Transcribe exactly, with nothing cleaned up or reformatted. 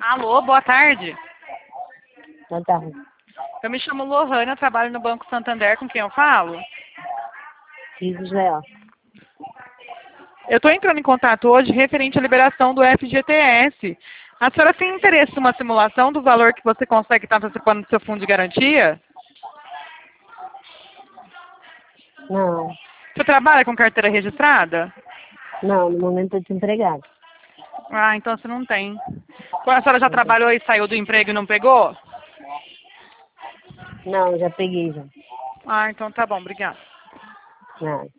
Alô, boa tarde. Boa tarde. Eu me chamo Lohana, trabalho no Banco Santander, com quem eu falo? Risos Leal. Eu estou entrando em contato hoje referente à liberação do F G T S. A senhora tem interesse numa simulação do valor que você consegue estar antecipando do seu fundo de garantia? Não, Você trabalha com carteira registrada? não, no momento eu estou desempregado. Ah, então você não tem. A senhora já trabalhou e saiu do emprego e não pegou? Não, já peguei já. Ah, então tá bom, obrigada. Não.